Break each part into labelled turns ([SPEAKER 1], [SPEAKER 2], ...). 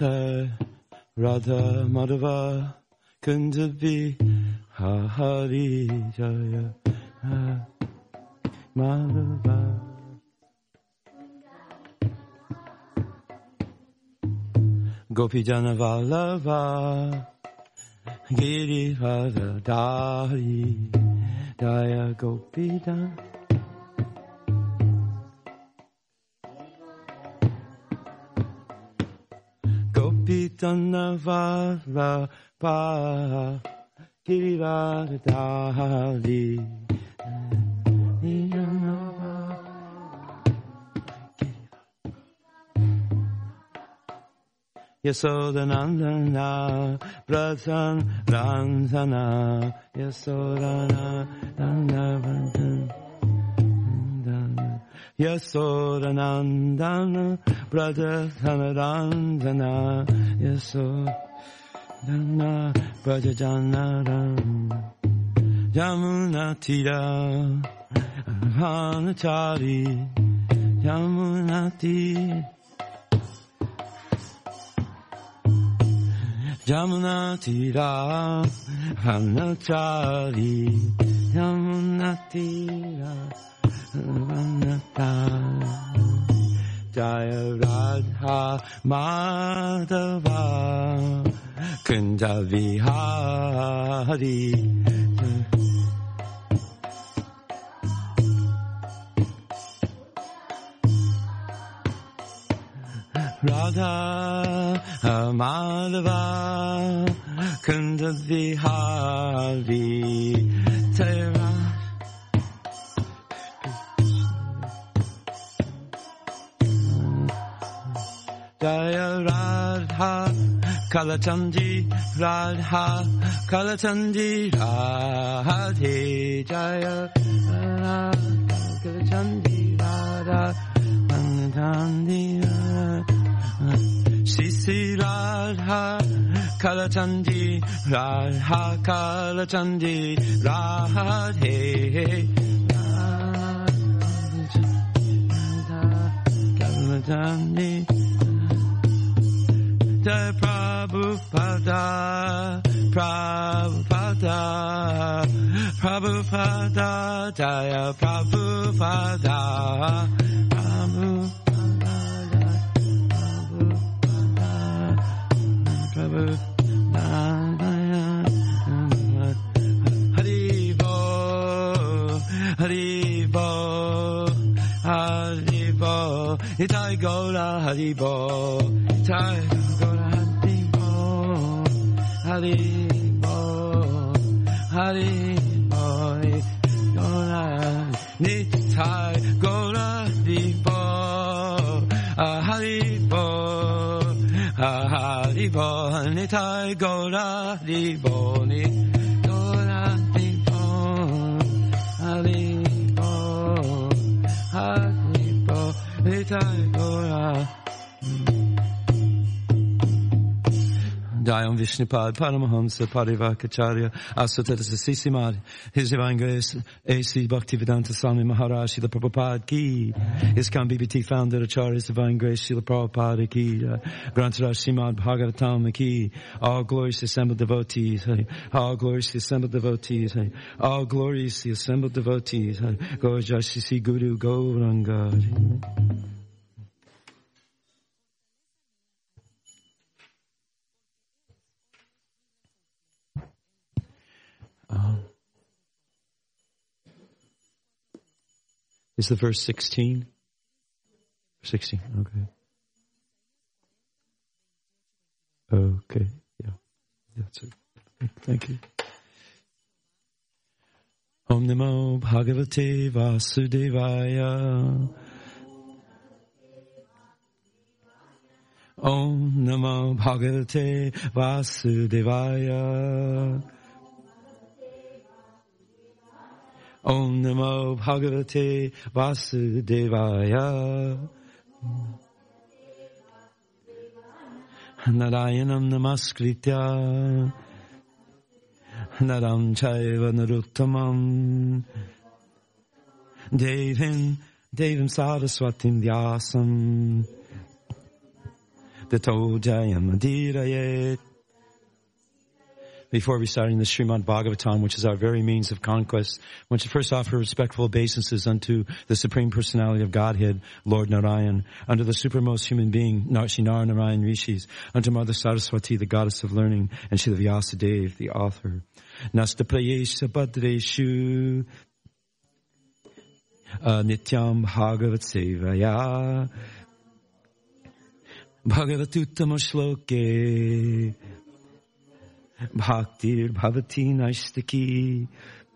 [SPEAKER 1] Radha Madhava Kundabi Hari Jaya Madhava Gopi Jana Vallabha Giri Radha Dari Jaya Gopi Jana Gopi Jana Vallabha Giri Radha Dari Yasodanandana Bratan Ranzana Yasodanandana Bratan Ranzana Yasodana Brajajanaram Yamuna Tira Hanachari Yamuna Tira Jamuna Tira Hanachari Yamuna Tira Hanachari Jaya Radha Madhava Kunja Vihari Radha Madhava Kunda Vihari Tera Jaya Radha Kalachandi Radha Kalachandi Radhe Jaya Radha Kalachandi Radha Kalachandi Sisi Radha Kalachandi Radha Kalachandi Radhe Kalachandi Jai Prabhupada Prabhupada Prabhupada Jaya Prabhupada Haribo, Haribo, Haribo, Itai Gola Haribo, Itai Gola Haribo, Haribo, Haribo, Gola, Nitai Gola Haribo, Haribo. Haribo, Nitai Gola Haribo, Gola Haribo, Haribo, Haribo, Nitai Gola. Jayam Vishnupad Paramahamsa Parivakacharya Asatata Sisimad His Divine Grace A.C. Bhaktivedanta Swami Maharaj Srila Prabhupada Ki ISKCON BBT Founder Acharya His Divine Grace Srila Prabhupada Ki Grantaraj Srimad Bhagavatam Ki All glories to assembled devotees All glories to assembled devotees All glories to assembled devotees Glory Jai Guru Gauranga. Is the verse 16? 16, okay. Okay, yeah. That's it. Thank you. Om Namo Bhagavate Vasudevaya. Om Namo Bhagavate Vasudevaya. Om Namo Bhagavate Vasudevaya. Narayanam Namaskritya Naram Chaiva Naruttamam Devim Saraswatim Vyasam Tato Jayamandirayet. Before reciting the Srimad Bhagavatam, which is our very means of conquest, I want to first offer respectful obeisances unto the Supreme Personality of Godhead, Lord Narayan, unto the Supermost Human Being, Sri Narayan Rishis, unto Mother Saraswati, the Goddess of Learning, and Srila Vyasadeva, the author. Nasta Prayesha Bhadreshu Nityam Bhagavat Sevaya Bhagavatuttama Shloke Bhaktir Bhavati Naistaki.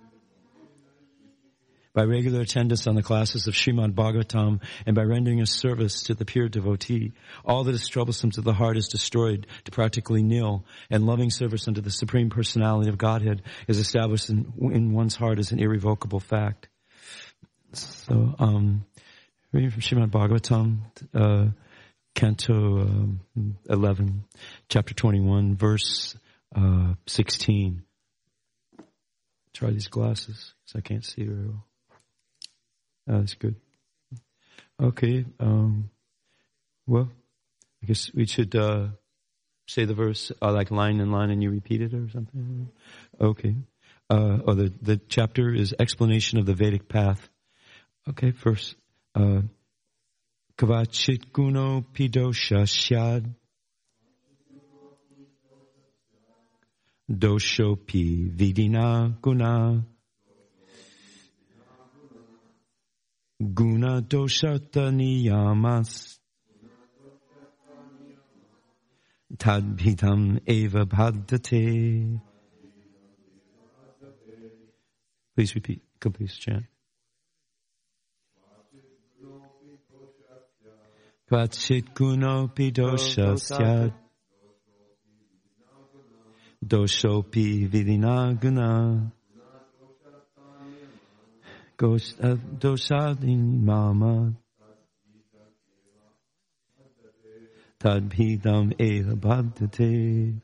[SPEAKER 1] By regular attendance on the classes of Srimad Bhagavatam and by rendering a service to the pure devotee, all that is troublesome to the heart is destroyed to practically nil, and loving service unto the Supreme Personality of Godhead is established in one's heart as an irrevocable fact. So, reading from Srimad Bhagavatam, Canto 11, Chapter 21, Verse 16. Try these glasses because I can't see very well. That's good. Okay. Well, I guess we should say the verse like line in line, and you repeat it or something. Okay. The chapter is explanation of the Vedic path. Okay. First, Kavachit guno pidosha syad. Doshopi vidina guna. Guna doshata niyamas. Tadbhidam eva bhaddate. Please repeat. Please chant. Kvachit gunopi doshasya. Doshopi vidina guna. Doshadin mama. Tadbhidam eva bhaddate.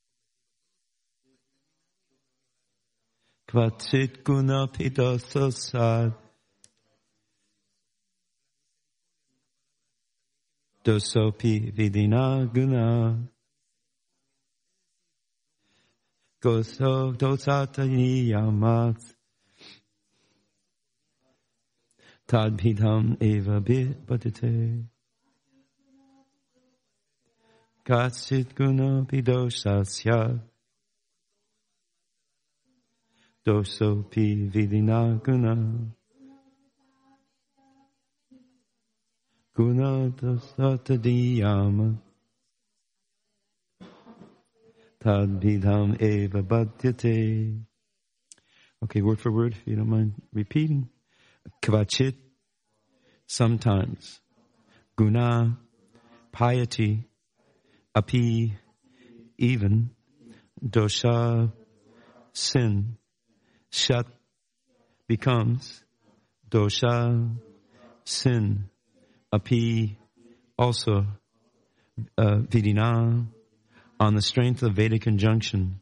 [SPEAKER 1] Kvachit gunopi doshasya. Dosopi vidina guna. Goso dosata niyamat. Tadbhidam eva bhaddate. Katsit guna pidosasya. Dosopi vidina guna. Guna dosata diyama. Tadbhidam eva bhadyate. Okay, word for word, if you don't mind repeating. Kvachit, sometimes. Guna, piety. Api, even. Dosha, sin. Shat, becomes. Dosha, sin. Api, also. Vidina, on the strength of Vedic conjunction.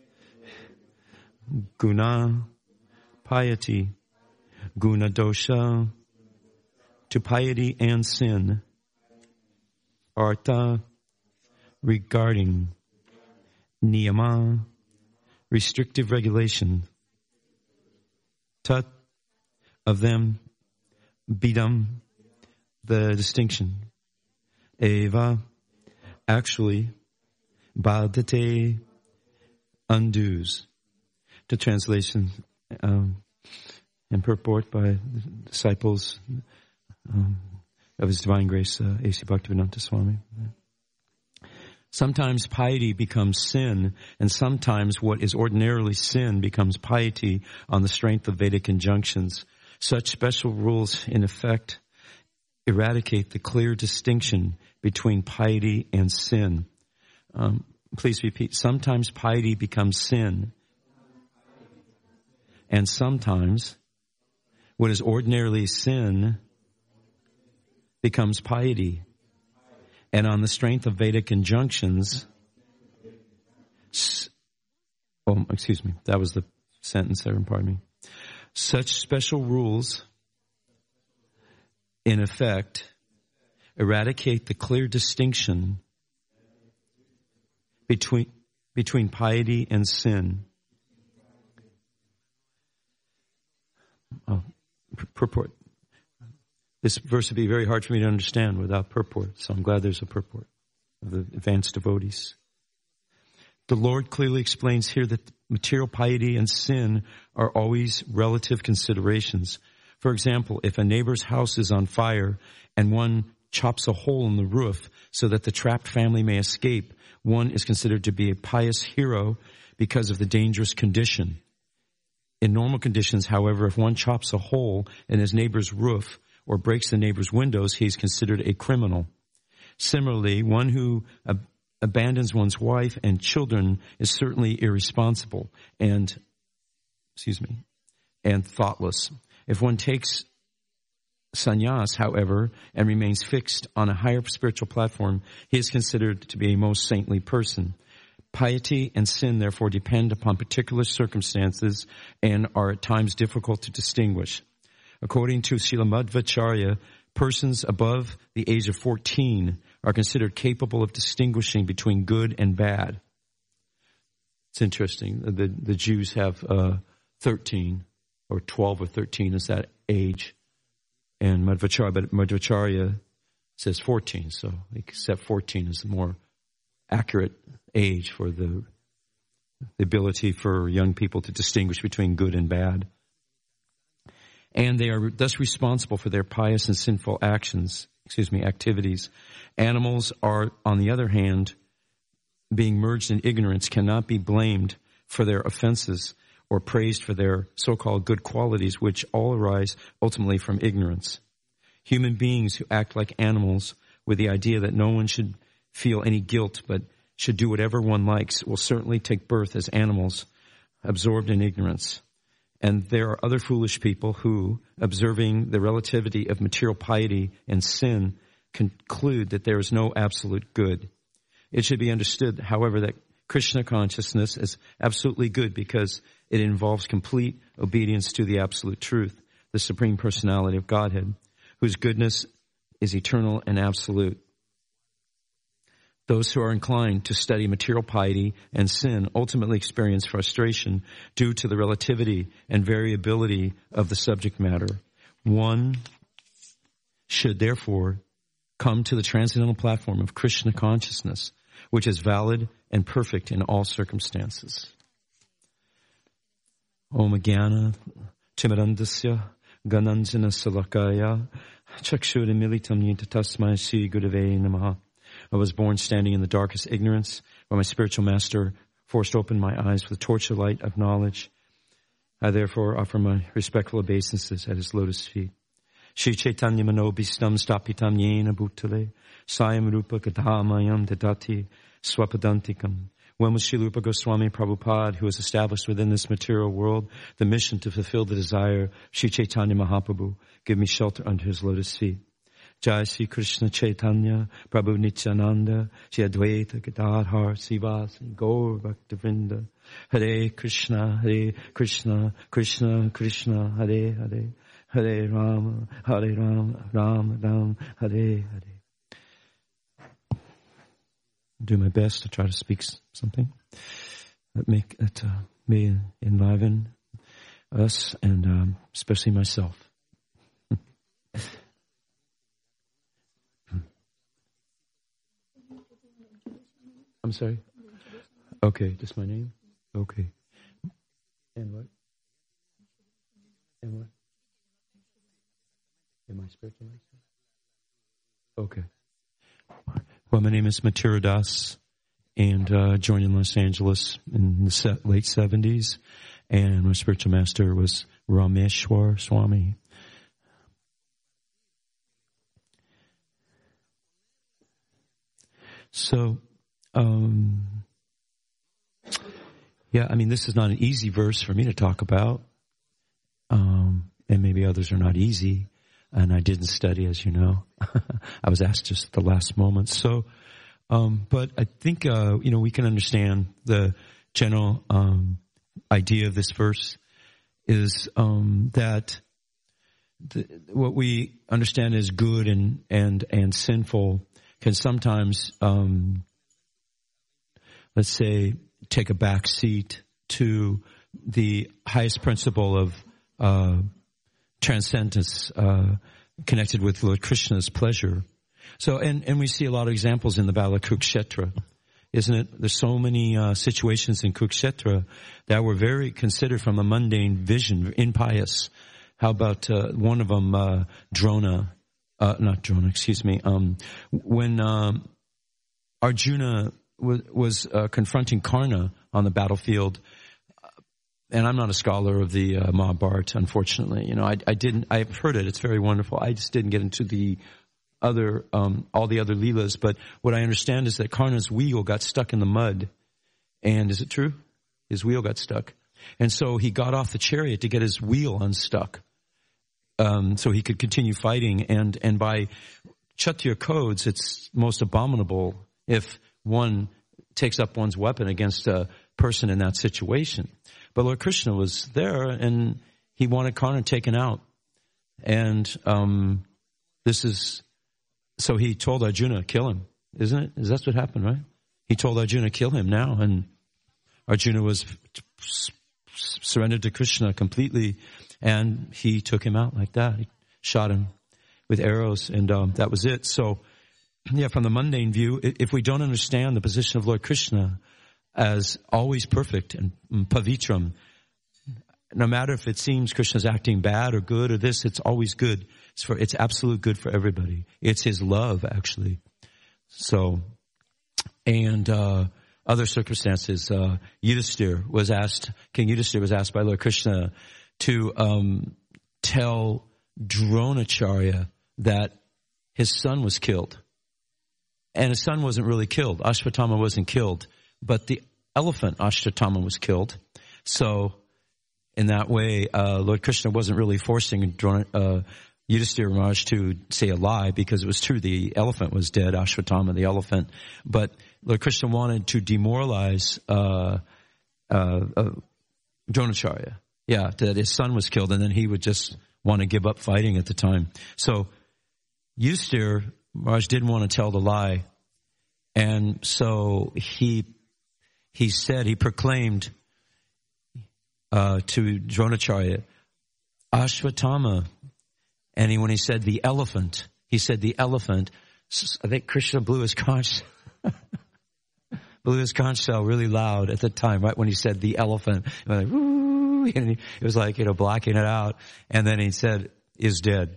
[SPEAKER 1] Guna, piety. Guna dosha, to piety and sin. Artha, regarding. Niyama, restrictive regulation. Tat, of them. Bidam, the distinction. Eva, actually. Bhaddate, undoes. The translation and purport by disciples of His Divine Grace, A.C. Bhaktivedanta Swami. Sometimes piety becomes sin, and sometimes what is ordinarily sin becomes piety on the strength of Vedic conjunctions. Such special rules, in effect, eradicate the clear distinction between piety and sin. Please repeat. Sometimes piety becomes sin, and sometimes what is ordinarily sin becomes piety. And on the strength of Vedic conjunctions, that was the sentence there, pardon me. Such special rules, in effect, eradicate the clear distinction between piety and sin. Purport. This verse would be very hard for me to understand without purport, so I'm glad there's a purport of the advanced devotees. The Lord clearly explains here that material piety and sin are always relative considerations. For example, if a neighbor's house is on fire and one chops a hole in the roof so that the trapped family may escape, one is considered to be a pious hero because of the dangerous condition. In normal conditions, however, if one chops a hole in his neighbor's roof or breaks the neighbor's windows, he is considered a criminal. Similarly, one who abandons one's wife and children is certainly irresponsible and thoughtless. If one takes sannyas, however, and remains fixed on a higher spiritual platform, he is considered to be a most saintly person. Piety and sin, therefore, depend upon particular circumstances and are at times difficult to distinguish. According to Srila Madhvacharya, persons above the age of 14 are considered capable of distinguishing between good and bad. It's interesting. The Jews have 13, or 12 or 13 is that age. And Madhvacharya says 14, so except 14 is the more accurate age for the ability for young people to distinguish between good and bad. And they are thus responsible for their pious and sinful activities. Animals are, on the other hand, being merged in ignorance, cannot be blamed for their offenses or praised for their so-called good qualities, which all arise ultimately from ignorance. Human beings who act like animals with the idea that no one should feel any guilt but should do whatever one likes will certainly take birth as animals, absorbed in ignorance. And there are other foolish people who, observing the relativity of material piety and sin, conclude that there is no absolute good. It should be understood, however, that Krishna consciousness is absolutely good because it involves complete obedience to the absolute truth, the Supreme Personality of Godhead, whose goodness is eternal and absolute. Those who are inclined to study material piety and sin ultimately experience frustration due to the relativity and variability of the subject matter. One should therefore come to the transcendental platform of Krishna consciousness, which is valid and perfect in all circumstances. Om Jnana Timirandasya Gananjana Salakaya Chakshura Militam Yenta Tasmai Sri Gurave Namaha. I was born standing in the darkest ignorance, where my spiritual master forced open my eyes with the torch of light of knowledge. I therefore offer my respectful obeisances at his lotus feet. Shri Chaitanya Manobhistam Stapitam Yena Bhutale Sayam Rupa Gadhamayam Dadati Swapadantikam. When was Srila Rupa Goswami Prabhupada, who has established within this material world the mission to fulfill the desire of Shri Chaitanya Mahaprabhu, give me shelter under his lotus feet. Jai Sri Krishna Chaitanya Prabhu Nityananda Shri Advaita Gadadhar Sivas Gaur Bhaktivinoda. Hare Krishna Krishna Krishna Hare Hare, Hare Rama Rama Ram Hare Hare. Do my best to try to speak something that may enliven us and especially myself. I'm sorry? Okay, just my name? Okay. And what? And what? Am I spiritual? Okay. Well, my name is Mathura Das, and joined in Los Angeles in the late 70s, and my spiritual master was Rameshwar Swami. So, this is not an easy verse for me to talk about, and maybe others are not easy, and I didn't study, as you know. I was asked just at the last moment. So, but I think, we can understand the general idea of this verse is that what we understand as good and sinful can sometimes let's say, take a back seat to the highest principle of transcendence connected with Lord Krishna's pleasure. So, and we see a lot of examples in the Battle of Kurukshetra, isn't it? There's so many situations in Kurukshetra that were very considered from a mundane vision, impious. How about one of them, when Arjuna was confronting Karna on the battlefield, and I'm not a scholar of the Mahabharata, unfortunately. I've heard it. It's very wonderful. I just didn't get into the other, all the other leelas. But what I understand is that Karna's wheel got stuck in the mud. And is it true? His wheel got stuck. And so he got off the chariot to get his wheel unstuck. So he could continue fighting. And by Kshatriya codes, it's most abominable if one takes up one's weapon against a person in that situation. But Lord Krishna was there, and he wanted Karna taken out. And so he told Arjuna, kill him, isn't it? That's what happened, right? He told Arjuna, kill him now. And Arjuna was surrendered to Krishna completely, and he took him out like that. He shot him with arrows, and that was it. So, yeah, from the mundane view, if we don't understand the position of Lord Krishna as always perfect and pavitram, no matter if it seems Krishna's acting bad or good or this, it's always good. It's absolute good for everybody. It's his love, actually. So, and other circumstances, King Yudhisthira was asked by Lord Krishna to tell Dronacharya that his son was killed. And his son wasn't really killed. Ashwatthama wasn't killed. But the elephant, Ashwatthama, was killed. So, in that way, Lord Krishna wasn't really forcing Yudhisthira Maharaj to say a lie, because it was true, the elephant was dead, Ashwatthama, the elephant. But Lord Krishna wanted to demoralize Dronacharya. Yeah, that his son was killed, and then he would just want to give up fighting at the time. So, Yudhisthira Maharaj didn't want to tell the lie. And so he proclaimed to Dronacharya, Ashwatthama, and when he said the elephant, I think Krishna blew his conch shell really loud at the time, right when he said the elephant. Like, woo, and it was like, blacking it out. And then he said, is dead.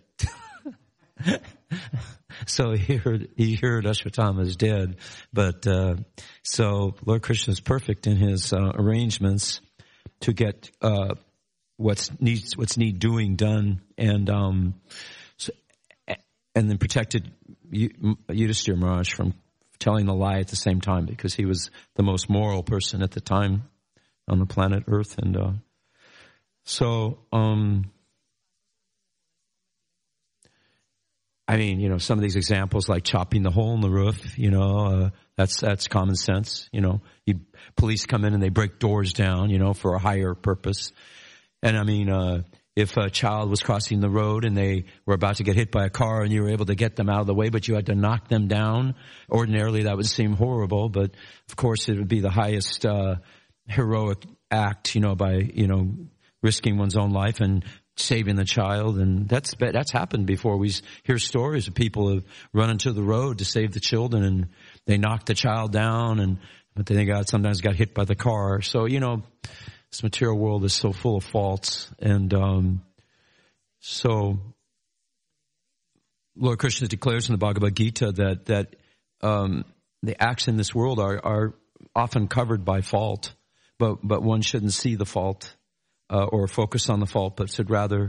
[SPEAKER 1] So he heard Ashwatthama is dead. But, so Lord Krishna is perfect in his arrangements to get, what's need doing done, and then protected Yudhisthira Maharaj from telling the lie at the same time, because he was the most moral person at the time on the planet Earth. And, I mean, some of these examples like chopping the hole in the roof, that's common sense. Police come in and they break doors down, for a higher purpose. And I mean, if a child was crossing the road and they were about to get hit by a car and you were able to get them out of the way, but you had to knock them down, ordinarily that would seem horrible, but of course it would be the highest heroic act, by risking one's own life and saving the child. And that's happened before. We hear stories of people who run into the road to save the children, and they knock the child down, but then they sometimes got hit by the car. So, this material world is so full of faults. And so Lord Krishna declares in the Bhagavad Gita that the acts in this world are often covered by fault, but one shouldn't see the fault or focus on the fault, but should rather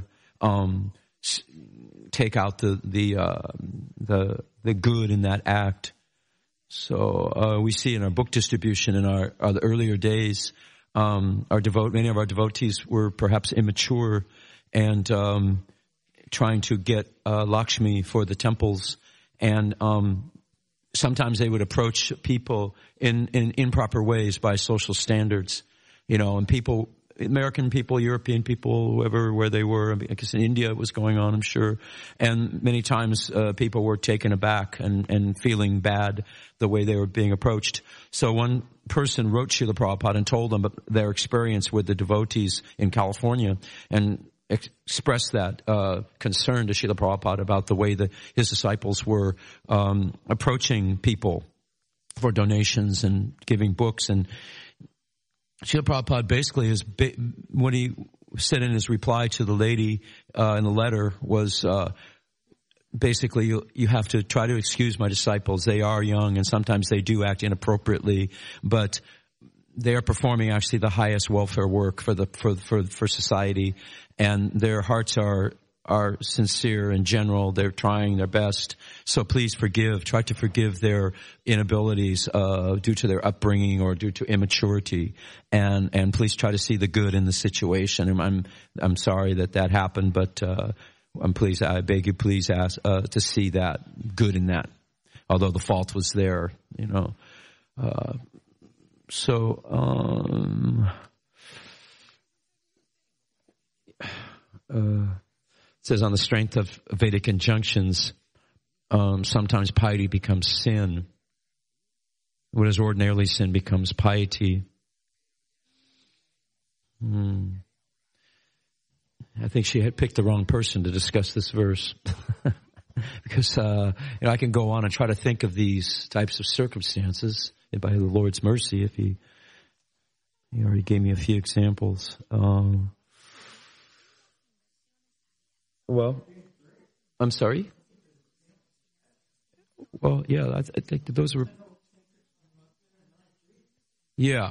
[SPEAKER 1] take out the good in that act. So we see in our book distribution in our the earlier days, many of our devotees were perhaps immature and trying to get Lakshmi for the temples, and sometimes they would approach people in improper ways by social standards, and people American people, European people, whoever, where they were. I guess in India it was going on, I'm sure. And many times people were taken aback and feeling bad the way they were being approached. So one person wrote Srila Prabhupada and told them their experience with the devotees in California and expressed that concern to Srila Prabhupada about the way that his disciples were approaching people for donations and giving books. And Srila Prabhupada basically what he said in his reply to the lady in the letter was basically you have to try to excuse my disciples. They are young and sometimes they do act inappropriately, but they are performing actually the highest welfare work for society, and their hearts are sincere in general. They're trying their best. So please try to forgive their inabilities, due to their upbringing or due to immaturity. And please try to see the good in the situation. And I'm sorry that happened, but, I beg you, please ask, to see that good in that. Although the fault was there, it says on the strength of Vedic injunctions, sometimes piety becomes sin. What is ordinarily sin becomes piety. I think she had picked the wrong person to discuss this verse. Because, I can go on and try to think of these types of circumstances by the Lord's mercy if he already gave me a few examples. Well, I'm sorry? Well, yeah, I think that those were... Yeah.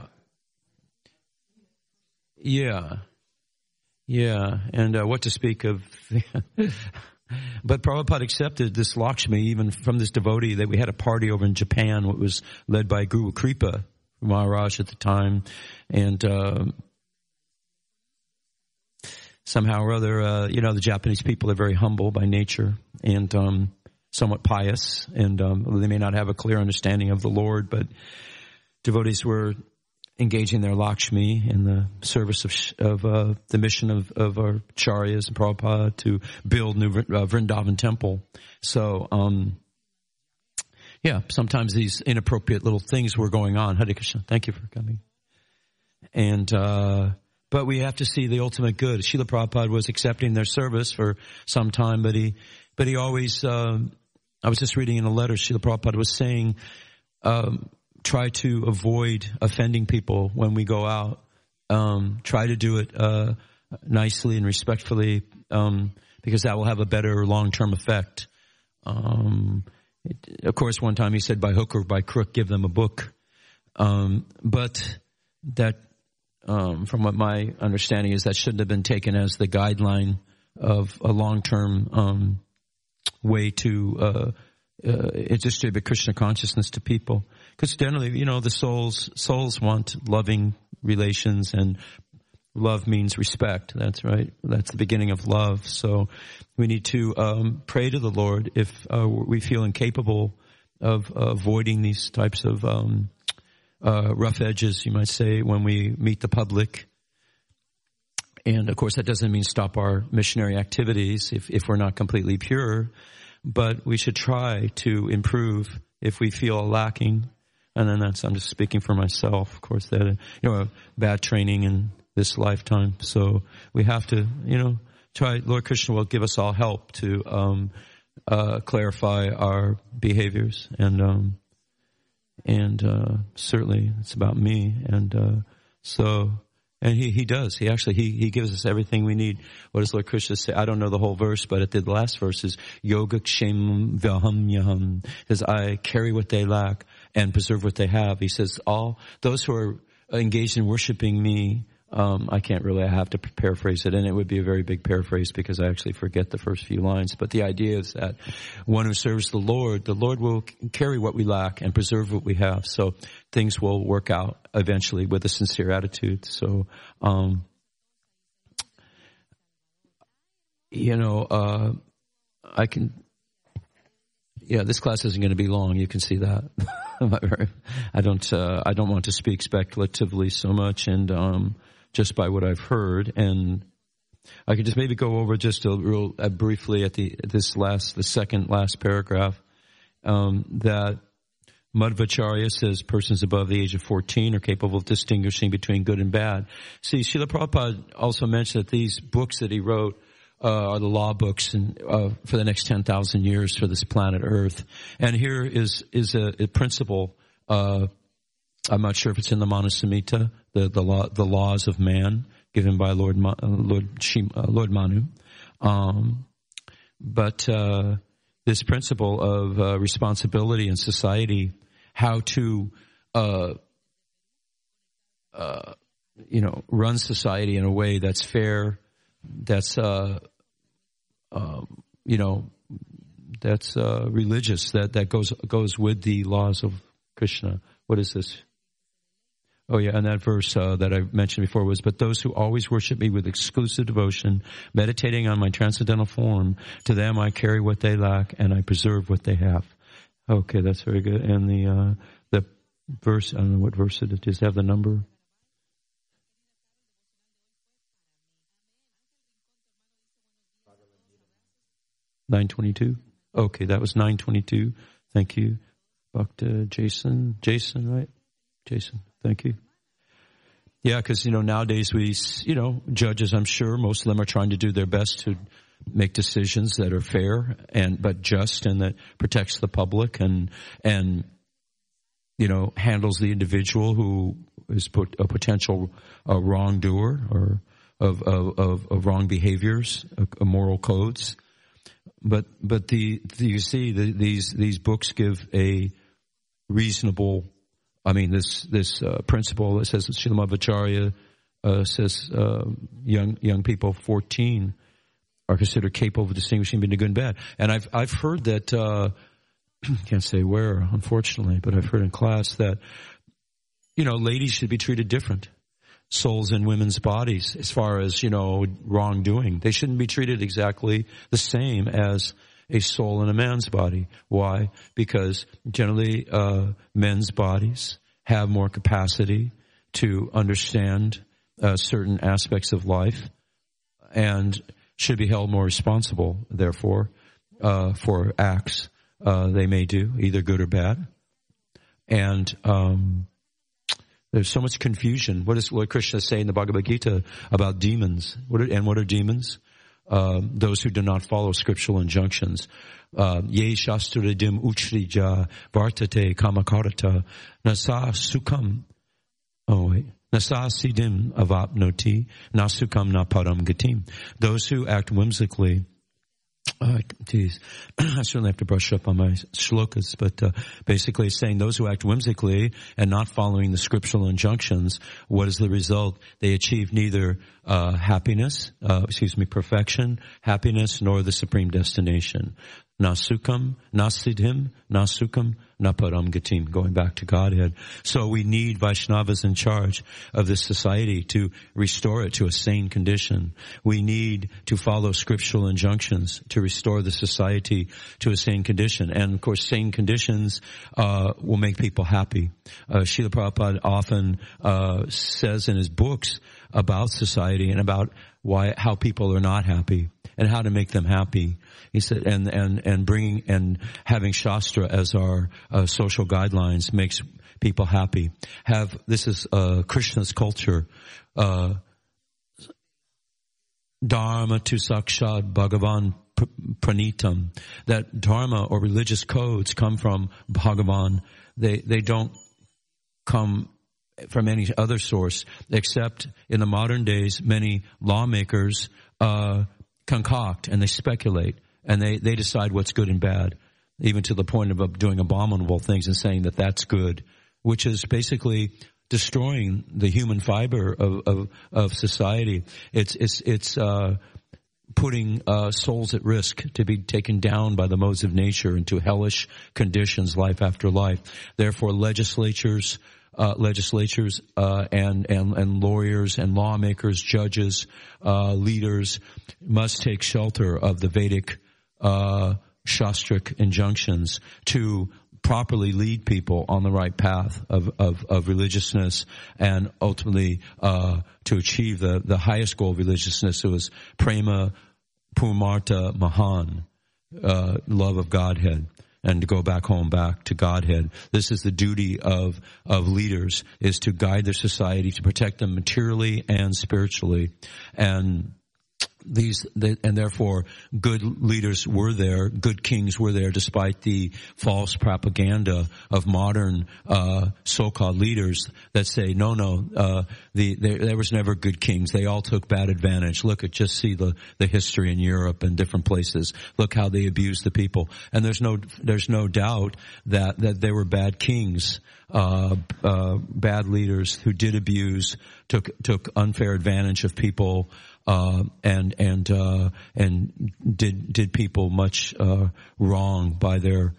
[SPEAKER 1] And what to speak of... But Prabhupada accepted this Lakshmi even from this devotee that we had a party over in Japan, what was led by Guru Kripa Maharaj at the time. And somehow or other, the Japanese people are very humble by nature and somewhat pious. And they may not have a clear understanding of the Lord, but devotees were engaging their Lakshmi in the service of the mission of our Acharyas and Prabhupada to build new Vrindavan temple. So, sometimes these inappropriate little things were going on. Hare Krishna, thank you for coming. And, but we have to see the ultimate good. Srila Prabhupada was accepting their service for some time, but he always, I was just reading in a letter, Srila Prabhupada was saying, try to avoid offending people when we go out. Try to do it nicely and respectfully, because that will have a better long-term effect. Of course, one time he said, by hook or by crook, give them a book. But that, from what my understanding is, that shouldn't have been taken as the guideline of a long-term way to distribute Krishna consciousness to people. Because generally, the souls want loving relations, and love means respect. That's right. That's the beginning of love. So we need to pray to the Lord if we feel incapable of avoiding these types of rough edges, you might say, when we meet the public. And of course, that doesn't mean stop our missionary activities if we're not completely pure, but we should try to improve if we feel lacking. And then I'm just speaking for myself, of course, that, bad training in this lifetime. So we have to, try. Lord Krishna will give us all help to, clarify our behaviors. And certainly it's about me. And he does. He gives us everything we need. What does Lord Krishna say? I don't know the whole verse, but at the last verse is Yoga Kshemam Vyaham Yaham. Says, I carry what they lack and preserve what they have. He says, all those who are engaged in worshiping me, I have to paraphrase it, and it would be a very big paraphrase because I actually forget the first few lines. But the idea is that one who serves the Lord will carry what we lack and preserve what we have. So things will work out eventually with a sincere attitude. So, this class isn't going to be long. You can see that. I don't want to speak speculatively so much, and just by what I've heard, and I could just maybe go over just real briefly at the second last paragraph, that Madhvacharya says persons above the age of 14 are capable of distinguishing between good and bad. See, Srila Prabhupada also mentioned that these books that he wrote are the law books for the next 10,000 years for this planet Earth. And here is a principle. I'm not sure if it's in the Manu Samhita, the laws of man given by Lord Manu. But this principle of responsibility in society, how to run society in a way that's fair, that's religious, that goes with the laws of Krishna. What is this? Oh yeah, and that verse that I mentioned before was, but those who always worship me with exclusive devotion, meditating on my transcendental form, to them I carry what they lack and I preserve what they have. Okay, that's very good. And the verse, I don't know what verse it is. Does it have the number? 922. Okay, that was 922. Thank you. Bhakta Jason, right? Jason, thank you. Yeah, because, nowadays judges, I'm sure, most of them are trying to do their best to make decisions that are fair but just, and that protects the public and handles the individual who is a potential wrongdoer or of wrong behaviors, moral codes. But you see these books give a reasonable, this principle that says that Srila Madhvacharya says young people 14 are considered capable of distinguishing between good and bad. And I've heard that can't say where, unfortunately, but I've heard in class that ladies should be treated different. Souls in women's bodies, as far as wrongdoing, they shouldn't be treated exactly the same as a soul in a man's body. Why? Because generally men's bodies have more capacity to understand certain aspects of life and should be held more responsible, therefore, for acts they may do, either good or bad. And there's so much confusion. What does Lord Krishna say in the Bhagavad Gita about demons? What are demons? Those who do not follow scriptural injunctions. Ye shastradim uchrija vartate kamakarata nasa sukam. Oh wait. Nasa siddhim avapnoti nasukam na param gatim. Those who act whimsically. I certainly have to brush up on my shlokas, but basically it's saying those who act whimsically and not following the scriptural injunctions, what is the result? They achieve neither perfection, happiness, nor the supreme destination. Nasukam, nasiddhim, nasukam, naparam gatim, going back to Godhead. So we need Vaishnavas in charge of this society to restore it to a sane condition. We need to follow scriptural injunctions to restore the society to a sane condition. And of course, sane conditions will make people happy. Srila Prabhupada often says in his books about society and about how people are not happy and how to make them happy. He said, and bringing and having Shastra as our social guidelines makes people happy. This is Krishna's culture. Dharma tu sakshat Bhagavan pranitam. That dharma or religious codes come from Bhagavan. They don't come from any other source, except in the modern days, many lawmakers concoct and they speculate and they decide what's good and bad, even to the point of doing abominable things and saying that that's good, which is basically destroying the human fiber of society. It's putting souls at risk to be taken down by the modes of nature into hellish conditions, life after life. Therefore, legislatures and lawyers and lawmakers, judges, leaders must take shelter of the Vedic Shastric injunctions to properly lead people on the right path of religiousness, and ultimately to achieve the highest goal of religiousness. It was prema pumarta mahan, love of Godhead, and to go back home, back to Godhead. This is the duty of leaders, is to guide their society, to protect them materially and spiritually. And therefore good leaders were there, good kings were there, despite the false propaganda of modern so-called leaders that say there was never good kings. They all took bad advantage. Just see the history in Europe and different places. Look how they abused the people. And there's no doubt that there were bad kings, bad leaders who did abuse, took unfair advantage of people, and did people much wrong by their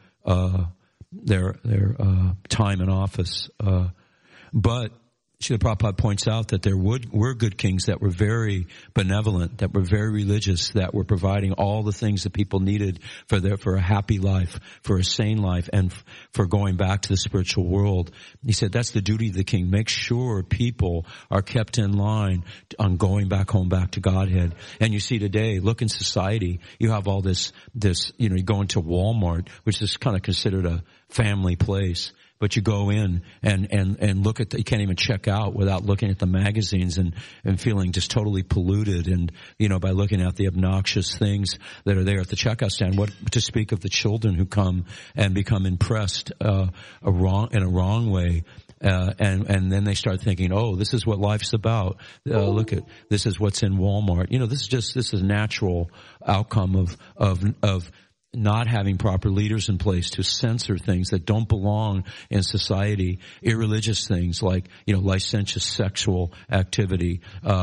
[SPEAKER 1] time in office. But Srila Prabhupada points out that there were good kings that were very benevolent, that were very religious, that were providing all the things that people needed for a happy life, for a sane life, and for going back to the spiritual world. He said that's the duty of the king. Make sure people are kept in line on going back home, back to Godhead. And you see today, look in society, you have all this, you go into Walmart, which is kind of considered a family place. But you go in and look at you can't even check out without looking at the magazines and feeling just totally polluted, and, by looking at the obnoxious things that are there at the checkout stand. What to speak of the children who come and become impressed, in a wrong way. And then they start thinking, oh, this is what life's about. This is what's in Walmart. This is a natural outcome of not having proper leaders in place to censor things that don't belong in society, irreligious things like, licentious sexual activity,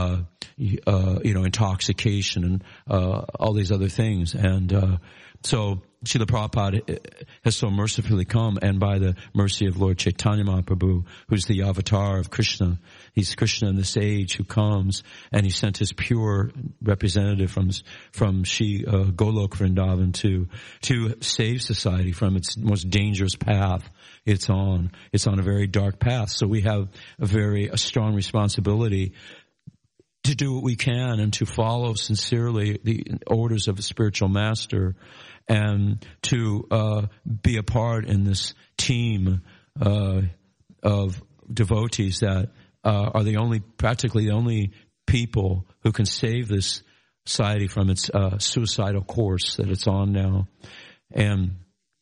[SPEAKER 1] intoxication, and all these other things. And so Srila Prabhupada has so mercifully come, and by the mercy of Lord Chaitanya Mahaprabhu, who's the avatar of Krishna, he's Krishna in this age who comes, and he sent his pure representative from Shri Golok Vrindavan to save society from its most dangerous path it's on. It's on a very dark path. So we have a strong responsibility to do what we can and to follow sincerely the orders of a spiritual master, and to be a part in this team of devotees that are practically the only people who can save this society from its suicidal course that it's on now. And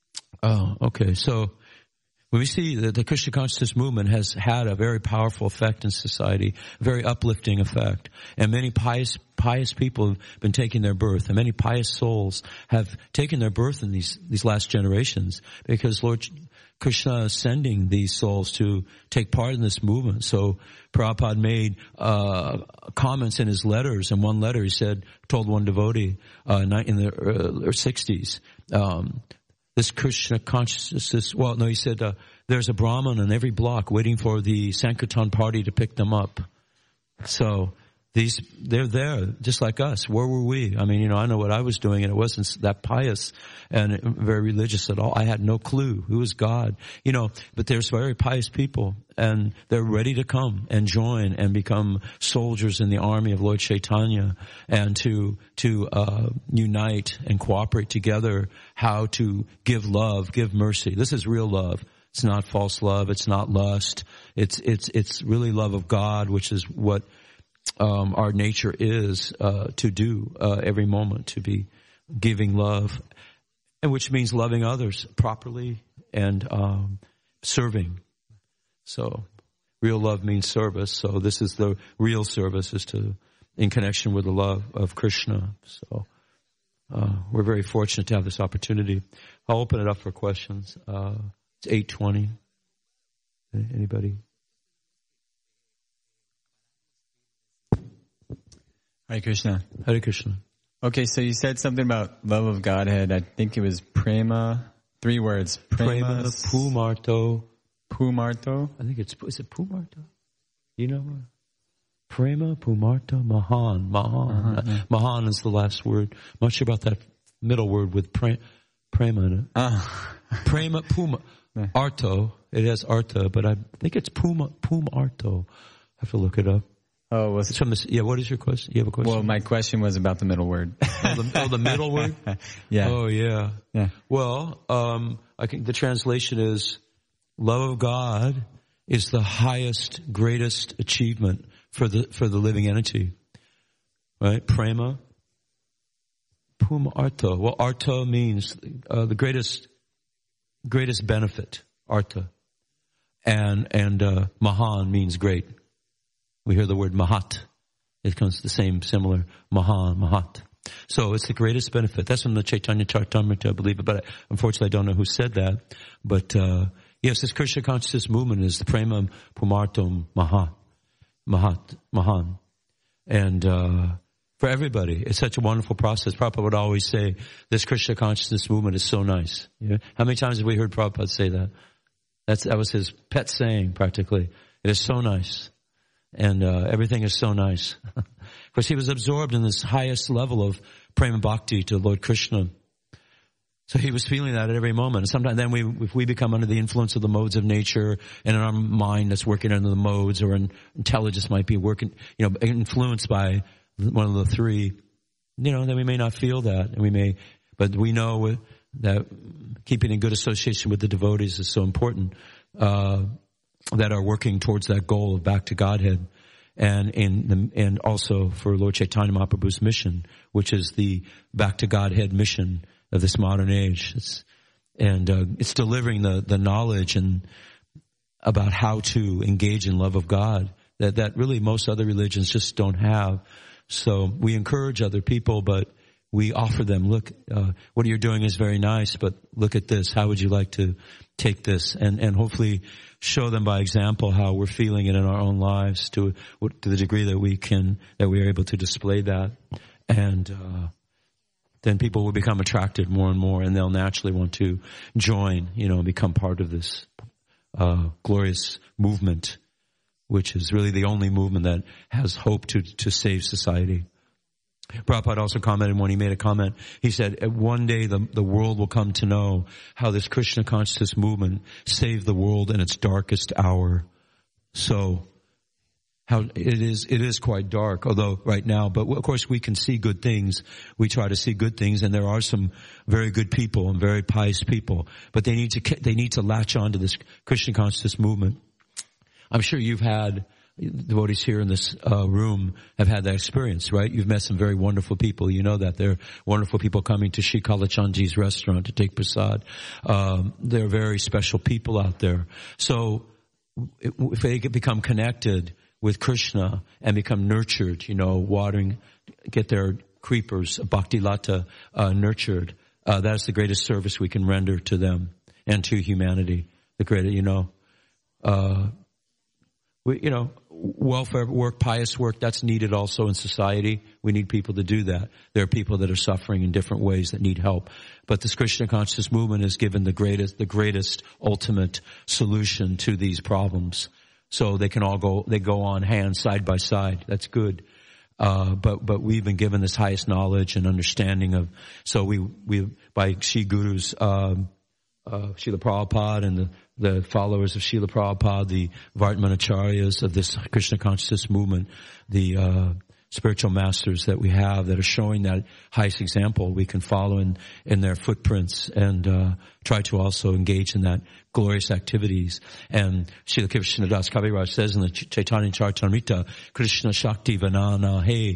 [SPEAKER 1] so we see that the Krishna consciousness movement has had a very powerful effect in society, a very uplifting effect. And many pious people have been taking their birth, and many pious souls have taken their birth in these last generations, because Lord Krishna is sending these souls to take part in this movement. So Prabhupada made comments in his letters. In one letter, he told one devotee in the 60s, this Krishna consciousness, he said, there's a Brahman in every block waiting for the Sankirtan party to pick them up. So they're there, just like us. Where were we? I mean, I know what I was doing, and it wasn't that pious and very religious at all. I had no clue who was God, but there's very pious people, and they're ready to come and join and become soldiers in the army of Lord Chaitanya, and to unite and cooperate together how to give love, give mercy. This is real love. It's not false love. It's not lust. It's really love of God, which is what our nature is to do every moment, to be giving love, and which means loving others properly and serving. So real love means service. So this is the real service, is in connection with the love of Krishna. So we're very fortunate to have this opportunity. I'll open it up for questions. It's 8:20. Anybody?
[SPEAKER 2] Hare Krishna.
[SPEAKER 1] Hare Krishna.
[SPEAKER 2] Okay, so you said something about love of Godhead. I think it was prema. 3 words.
[SPEAKER 1] Prema pumarto.
[SPEAKER 2] Pumarto?
[SPEAKER 1] I think is it pumarto? Prema pumarto mahan. Mahan. Mahan is the last word. I'm not sure about that middle word with prema in it. Prema puma. Arto. It has Arta, but I think it's Pum Arto. I have to look it up.
[SPEAKER 2] Oh, was
[SPEAKER 1] it? What is your question? You have a question?
[SPEAKER 2] Well, my question was about the middle word.
[SPEAKER 1] the middle word?
[SPEAKER 2] Yeah.
[SPEAKER 1] Oh, yeah.
[SPEAKER 2] Yeah.
[SPEAKER 1] Well, I think the translation is, love of God is the highest, greatest achievement for the living entity. Right? Prema. Pum Arta. Well, Arta means the greatest benefit. Arta. And Mahan means great. We hear the word Mahat. It comes the same, similar, Mahan, Mahat. So it's the greatest benefit. That's from the Chaitanya Charitamrita, I believe it, but unfortunately I don't know who said that. But yes, this Krishna consciousness movement is the Prema Pumartam Mahan. And for everybody, it's such a wonderful process. Prabhupada would always say, this Krishna consciousness movement is so nice. Yeah? How many times have we heard Prabhupada say that? That was his pet saying, practically. It is so nice. And everything is so nice. Of course, he was absorbed in this highest level of prema bhakti to Lord Krishna. So he was feeling that at every moment. And sometimes then if we become under the influence of the modes of nature, and in our mind that's working under the modes, or intelligence might be working, influenced by one of the three, then we may not feel that. But we know that keeping in good association with the devotees is so important, that are working towards that goal of back to Godhead, and also for Lord Chaitanya Mahaprabhu's mission, which is the back to Godhead mission of this modern age. It's delivering the knowledge and about how to engage in love of God that really most other religions just don't have. So we encourage other people, but we offer them, look, what you're doing is very nice, but look at this. How would you like to take this? And hopefully show them by example how we're feeling it in our own lives to the degree that we are able to display that. And then people will become attracted more and more, and they'll naturally want to join, become part of this glorious movement, which is really the only movement that has hope to save society. Prabhupada also commented when he made a comment, he said, one day the world will come to know how this Krishna consciousness movement saved the world in its darkest hour. So, how it is quite dark, although right now, but of course we can see good things. We try to see good things, and there are some very good people and very pious people, but they need to latch on to this Krishna consciousness movement. I'm sure you've had devotees here in this room have had that experience, right? You've met some very wonderful people. You know that there are wonderful people coming to Shri Kalachandji's restaurant to take prasad. There are very special people out there. So if they become connected with Krishna and become nurtured, watering, get their creepers, bhakti lata, nurtured, that's the greatest service we can render to them and to humanity. The greatest, welfare work, pious work, that's needed also in society. We need people to do that. There are people that are suffering in different ways that need help. But this Krishna consciousness movement has given the greatest ultimate solution to these problems. So they go on hands side by side. That's good. But we've been given this highest knowledge and understanding of, so we by Shri Guru's, Srila Prabhupada and the followers of Srila Prabhupada, the Vartmanacharyas of this Krishna consciousness movement, the spiritual masters that we have that are showing that highest example, we can follow in their footprints and try to also engage in that glorious activities. And Srila Krishnadas Kaviraj says in the Chaitanya Charitamrita, Krishna Shakti Vanana, hey,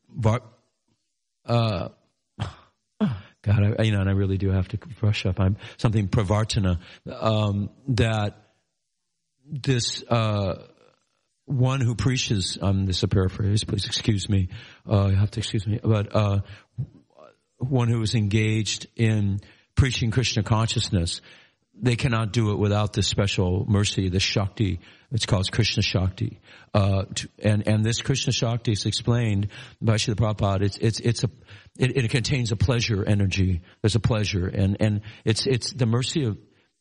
[SPEAKER 1] God, and I really do have to brush up. I'm something pravartana, that this, one who preaches, this is a paraphrase, please excuse me, you have to excuse me, but, one who is engaged in preaching Krishna consciousness, they cannot do it without this special mercy, this Shakti. It's called Krishna Shakti. And this Krishna Shakti is explained by Srila Prabhupada. It contains a pleasure energy. There's a pleasure. And it's the mercy of,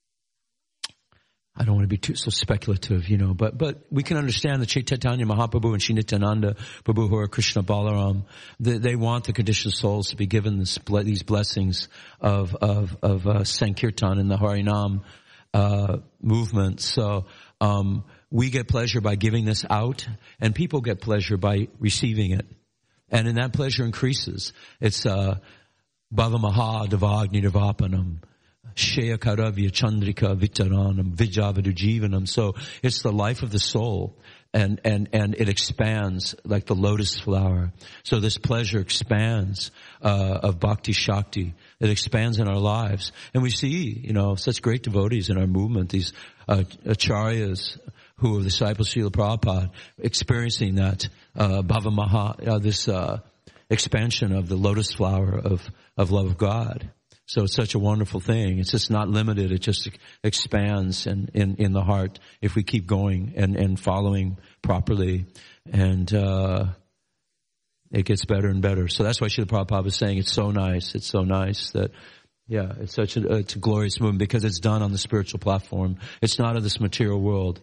[SPEAKER 1] I don't want to be so speculative, but we can understand that Chaitanya Mahaprabhu and Shri Nityananda Prabhu, who are Krishna Balaram, they want the conditioned souls to be given these blessings of Sankirtan and the Harinam, movement. So, we get pleasure by giving this out, and people get pleasure by receiving it. And in that pleasure increases. It's, Bhava Maha Devagni Devapanam, Shaya Karavya Chandrika Vitaranam, Vijavadu Jivanam. So it's the life of the soul. And it expands like the lotus flower. So this pleasure expands, of Bhakti Shakti. It expands in our lives. And we see, such great devotees in our movement, these, acharyas who are the disciples of Srila Prabhupada, experiencing that, Bhava Maha, this, expansion of the lotus flower of love of God. So it's such a wonderful thing. It's just not limited. It just expands in the heart if we keep going and following properly. And, it gets better and better. So that's why Srila Prabhupada was saying it's so nice. It's so nice that, it's it's a glorious movement because it's done on the spiritual platform. It's not of this material world.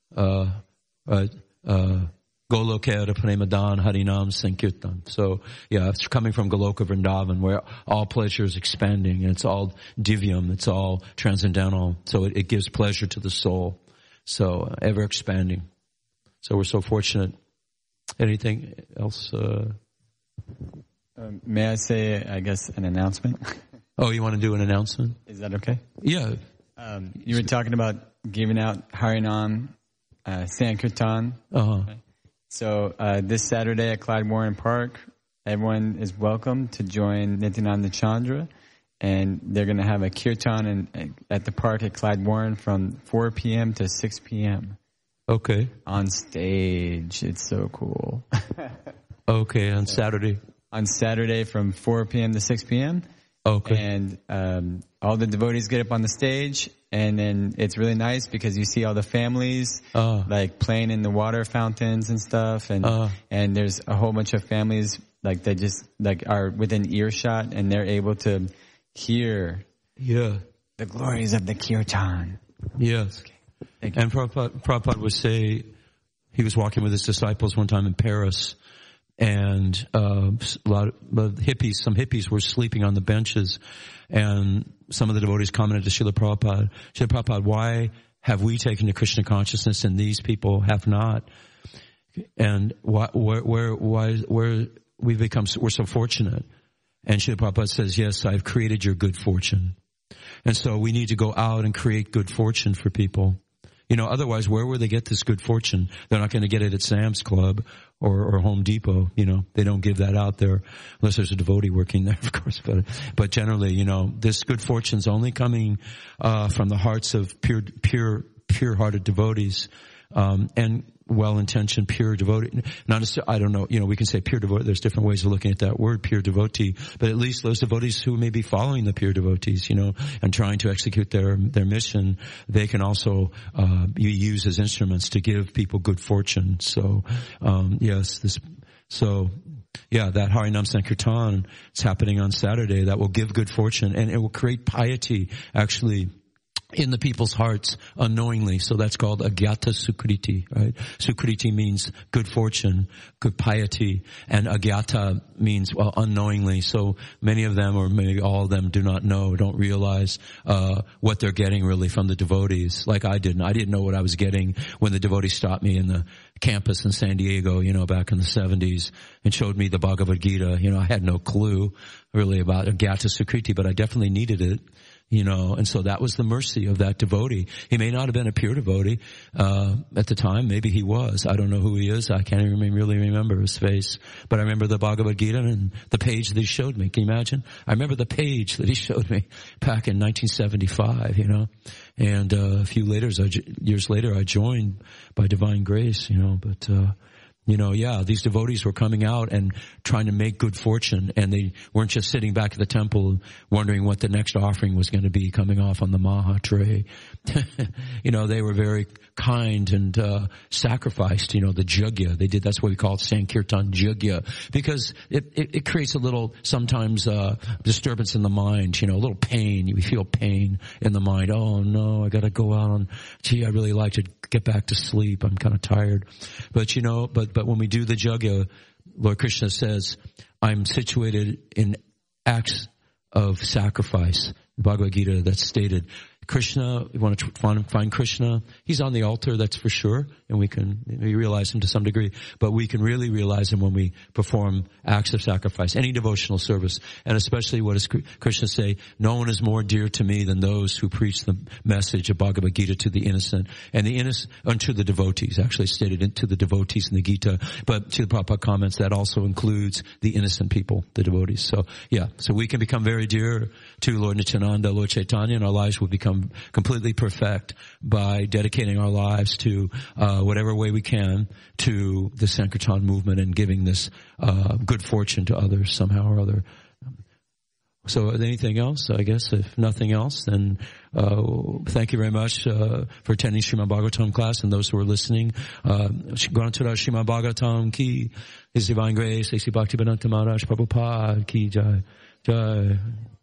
[SPEAKER 1] Goloka Premadan Harinam Sankirtan. So, it's coming from Goloka Vrindavan where all pleasure is expanding and it's all divyam, it's all transcendental. So it gives pleasure to the soul. So ever expanding. So we're so fortunate. Anything else?
[SPEAKER 2] May I say, I guess, an announcement?
[SPEAKER 1] Oh, you want to do an announcement?
[SPEAKER 2] Is that okay?
[SPEAKER 1] Yeah.
[SPEAKER 2] You were talking about giving out Harinam Sankirtan.
[SPEAKER 1] Uh-huh.
[SPEAKER 2] So this Saturday at Clyde Warren Park, everyone is welcome to join Nityananda Chandra, and they're going to have a kirtan at the park at Clyde Warren from 4 p.m. to 6 p.m.
[SPEAKER 1] Okay.
[SPEAKER 2] On stage. It's so cool.
[SPEAKER 1] Okay, on Saturday.
[SPEAKER 2] On Saturday from 4 p.m. to 6 p.m.
[SPEAKER 1] Okay.
[SPEAKER 2] And all the devotees get up on the stage, and then it's really nice because you see all the families like playing in the water fountains and stuff, and there's a whole bunch of families like that just like are within earshot, and they're able to hear the glories of the kirtan.
[SPEAKER 1] Yes. Okay. And Prabhupada would say he was walking with his disciples one time in Paris, and some hippies were sleeping on the benches, and some of the devotees commented to Srila Prabhupada, why have we taken to Krishna consciousness and these people have not? And why we're so fortunate? And Srila Prabhupada says, yes, I've created your good fortune. And so we need to go out and create good fortune for people. Otherwise, where will they get this good fortune? They're not going to get it at Sam's Club or Home Depot. They don't give that out there unless there's a devotee working there, of course. But generally, this good fortune's only coming from the hearts of pure-hearted devotees, and well-intentioned pure devotee. I don't know, we can say pure devotee. There's different ways of looking at that word, pure devotee. But at least those devotees who may be following the pure devotees, and trying to execute their mission, they can also be used as instruments to give people good fortune. So, that Harinam Sankirtan, it's happening on Saturday. That will give good fortune, and it will create piety, actually, in the people's hearts unknowingly. So that's called agyata sukriti, right? Sukriti means good fortune, good piety, and agyata means, unknowingly. So many of them, or maybe all of them, don't realize what they're getting really from the devotees. Like I didn't. I didn't know what I was getting when the devotees stopped me in the campus in San Diego, back in the 70s, and showed me the Bhagavad Gita. I had no clue really about agyata sukriti, but I definitely needed it. And so that was the mercy of that devotee. He may not have been a pure devotee, at the time. Maybe he was. I don't know who he is. I can't even really remember his face. But I remember the Bhagavad Gita and the page that he showed me. Can you imagine? I remember the page that he showed me back in 1975, And, a few years later, I joined by divine grace, but, these devotees were coming out and trying to make good fortune, and they weren't just sitting back at the temple wondering what the next offering was going to be coming off on the Maha tray. They were very kind and sacrificed, the jugya. That's what we call it, Sankirtan jugya, because it creates a little, sometimes, disturbance in the mind, a little pain. You feel pain in the mind. Oh no, I gotta go out on, I really like to get back to sleep. I'm kind of tired. But when we do the jugya, Lord Krishna says, I'm situated in acts of sacrifice. Bhagavad Gita, that's stated. Krishna, we want to find Krishna. He's on the altar, that's for sure, and we realize him to some degree, but we can really realize him when we perform acts of sacrifice, any devotional service, and especially what does Krishna say? No one is more dear to me than those who preach the message of Bhagavad Gita to the innocent, and unto the devotees, actually stated to the devotees in the Gita, but to the Prabhupada comments, that also includes the innocent people, the devotees. So we can become very dear to Lord Nityananda, Lord Chaitanya, and our lives will become completely perfect by dedicating our lives to whatever way we can to the Sankirtan movement and giving this good fortune to others somehow or other. So anything else? I guess if nothing else, then thank you very much for attending Srimad Bhagavatam class and those who are listening. Grantura Srimad Bhagavatam ki, His Divine Grace, A.C. Bhaktivedanta Maharaj Prabhupada ki jai. Jai.